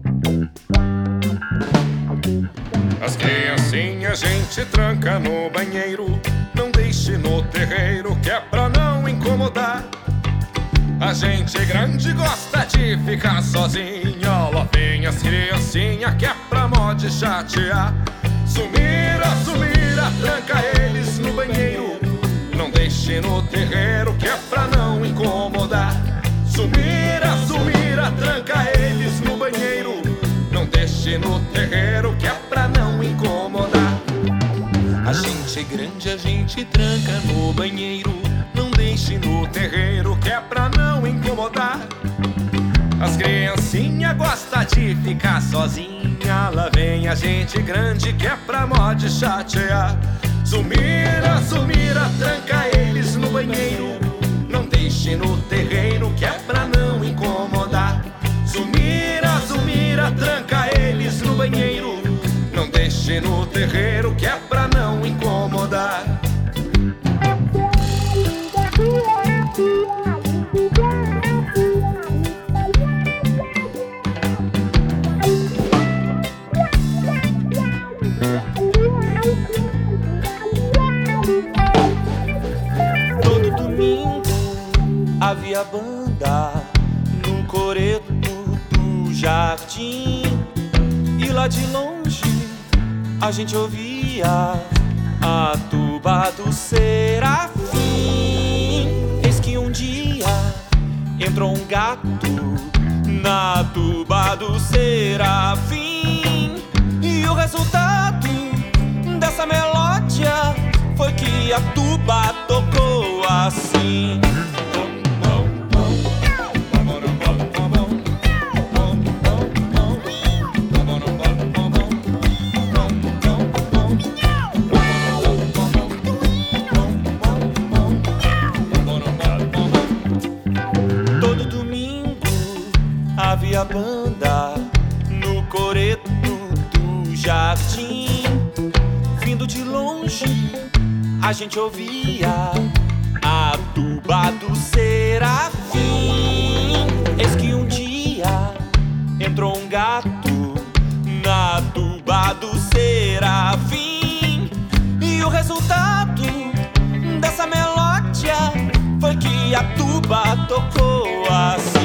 As criancinhas a gente tranca no banheiro, não deixe no terreiro que é pra não incomodar. A gente grande gosta de ficar sozinha, lá vem as criancinhas que é pra mod chatear. Sumira, sumira, tranca eles no banheiro, não deixe no terreiro que é pra não incomodar. Sumira, sumira, tranca eles no banheiro, não deixe no terreiro que é pra não incomodar. A gente grande a gente tranca no banheiro, não deixe no terreiro que é pra não incomodar. As criancinhas gostam de ficar sozinha, lá vem a gente grande que é pra mod chatear. Sumira, sumira, tranca eles no banheiro, não deixe no terreiro que é pra não incomodar. Sumira, sumira, tranca eles no banheiro, não deixe no terreiro que é pra não incomodar. Todo domingo havia banda no coreto do jardim, e lá de longe a gente ouvia a tuba do Serafim. Eis que um dia entrou um gato na tuba do Serafim, e o resultado dessa melódia foi que a tuba tocou assim. Todo domingo havia banda no coreto do jardim, vindo de longe a gente ouvia a tuba do Serafim. Eis que um dia entrou um gato na tuba do Serafim, e o resultado dessa melódia foi que a tuba tocou assim.